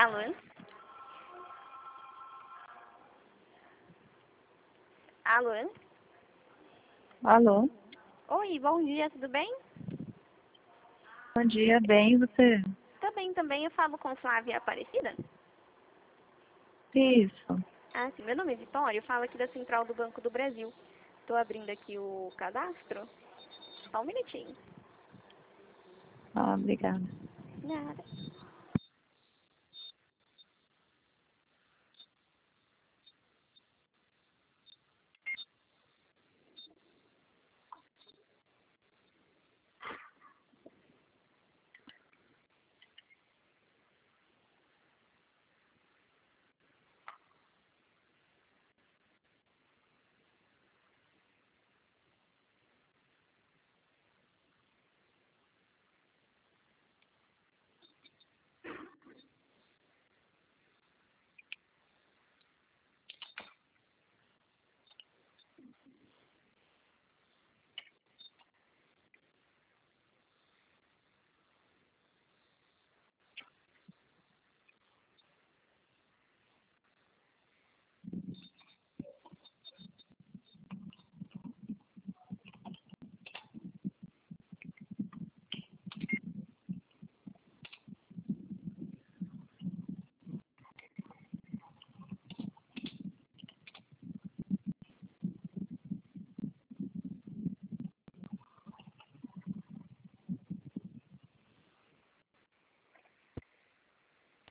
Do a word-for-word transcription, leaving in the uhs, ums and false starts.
Alô? Alô? Alô? Oi, bom dia, tudo bem? Bom dia, bem, e você? Tô bem também, eu falo com Flávia Aparecida. Isso. Ah, sim, meu nome é Vitória, eu falo aqui da Central do Banco do Brasil. Tô abrindo aqui o cadastro. Só um minutinho. Ah, obrigada. Nada.